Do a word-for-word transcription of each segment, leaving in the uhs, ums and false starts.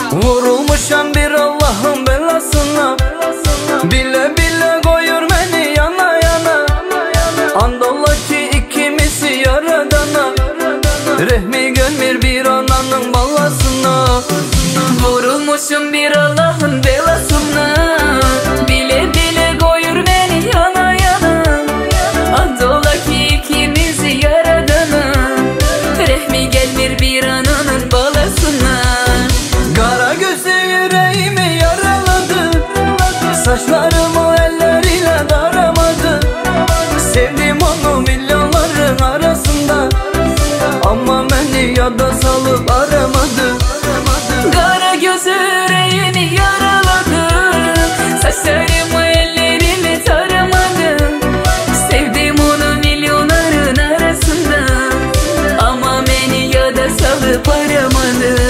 Vurulmuşam bir Allah'ın belasına, bile bile koyur beni yana yana. Andola ki ikimizi yaradana, rehmi gelmir bir ananın balasına. Vurulmuşum bir Allah'ın belasına, bile bile koyur beni yana yana. Andola ki ikimizi yaradana, rehmi gelmir bir ananın balasına. Kara gözü yüreğimi yaraladı, saçlarımı elleriyle daramadı. Sevdim onu milyonların arasında, ama beni yada salıp aramadı. Kara gözü yüreğimi yaraladı, saçlarımı elleriyle taramadı. Sevdim onu milyonların arasında, ama beni yada salıp aramadı.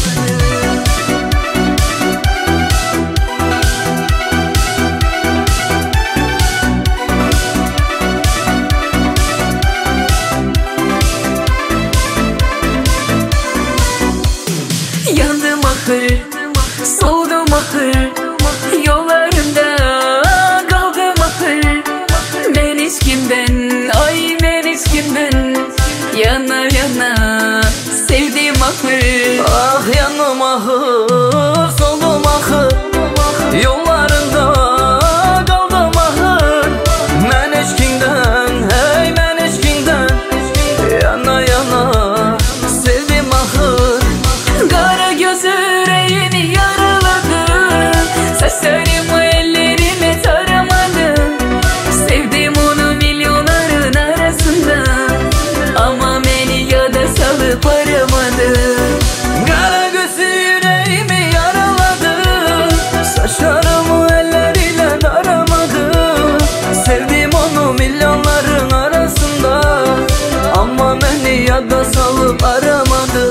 Yandım ahır, soğudum ahır, yollarında kaldım ahır. Ben hiç kimden, ay ben hiç kimden, yana yana sevdim ahır. Ah yanım ahır, soldum ahır, yollarında kaldım ahır. Ben eşkinden, hey ben eşkinden, yana yana sevdim ahır. Kara gözü yüreğimi yaraladı, saçlarımı ellerime taramadı. Sevdim onu milyonların arasında, ama beni yada salıp aramadı. Kara gözü yüreğimi yaraladı, saçlarımı elleriyle daramadı. Sevdim onu milyonların arasında, ama beni yada salıp aramadı.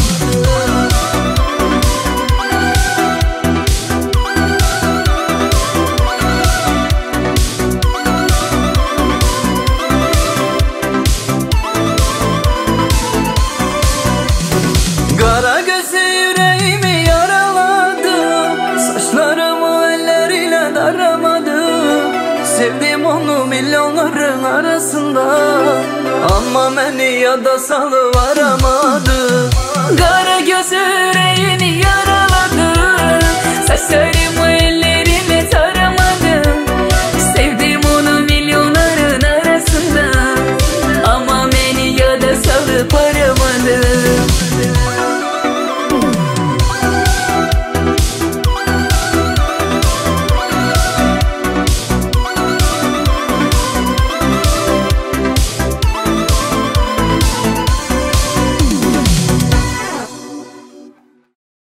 Kara gözü yüreğimi yaraladı, saçlarımı elleriyle daramadı. Sevdim onu milyonların arasında, ama beni yada salıvara.